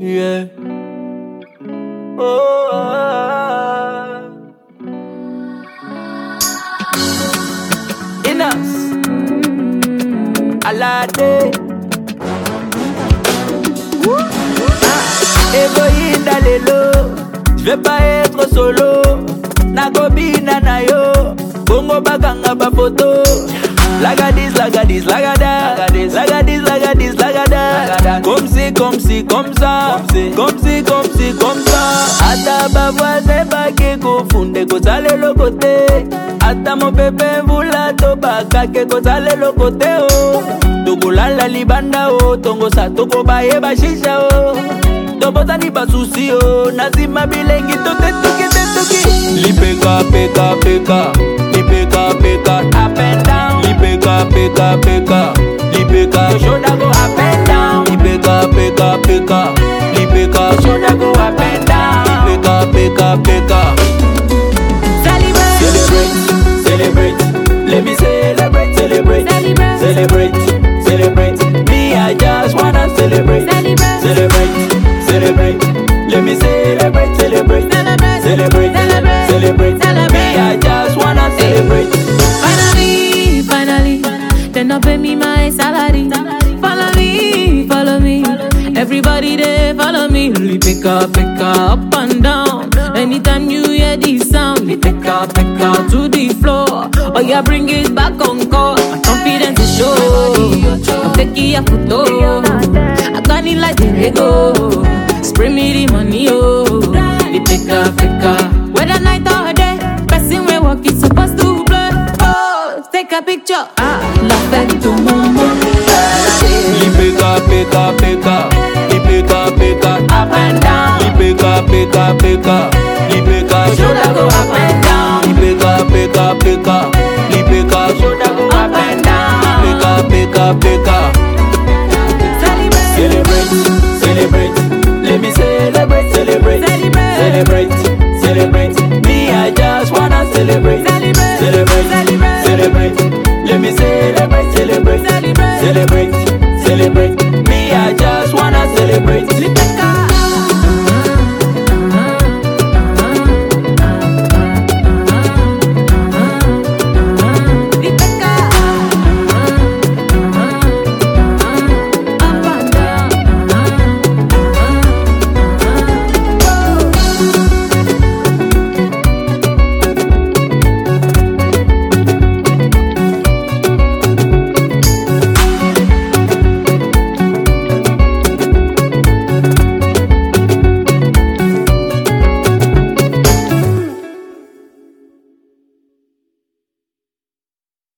Yeah. Oh, Inas Alade Egoïna lelo, je vais pas être solo. Nagobina na yo, bongo baganga ba photo. Lagadis, lagadis, lagada, lagadis, lagadis, lagada. Comme si, comme si, comme ça, comme si, comme si, comme ça. Ata ba voisin ba ke kofunde ko sale le côté. Ata mon bébé vula to ba ke ko sale le côté oh. Togola la libanda oh, tongo sa toko ba ye ba shisha oh. Tobota ni ba susi oh, nazima bilengi to te tuki te tuki. Lipeka peka peka, lipeka peka up and down. Lipeka peka peka, lipeka shoulder go up and down. Lipeka peka peka, lipeka shoulder go up and down. Lipeka peka peka. Celebrate, celebrate, let me celebrate, celebrate, celebrate, celebrate. Me I just wanna celebrate, celebrate, celebrate. Let me celebrate, celebrate, celebrate, celebrate. Me I just wanna celebrate. Finally, finally, then up pay me my salary. Follow me, everybody there follow me. Only pick up and down. Anytime you hear this sound, we pick up to the floor. Oh yeah, bring it back on court. My confidence is show. I'm taking a photo. I got it like the Lego. Spray me the money, oh. We pick up. Whether night or day, person we walk is supposed to play. Oh, take a picture. La fête tout le monde. Lipeka peka peka, lipeka peka up and down. Lipeka peka peka, lipeka shoulder go up and down. Lipeka peka peka, lipeka shoulder go up and down. Lipeka peka peka.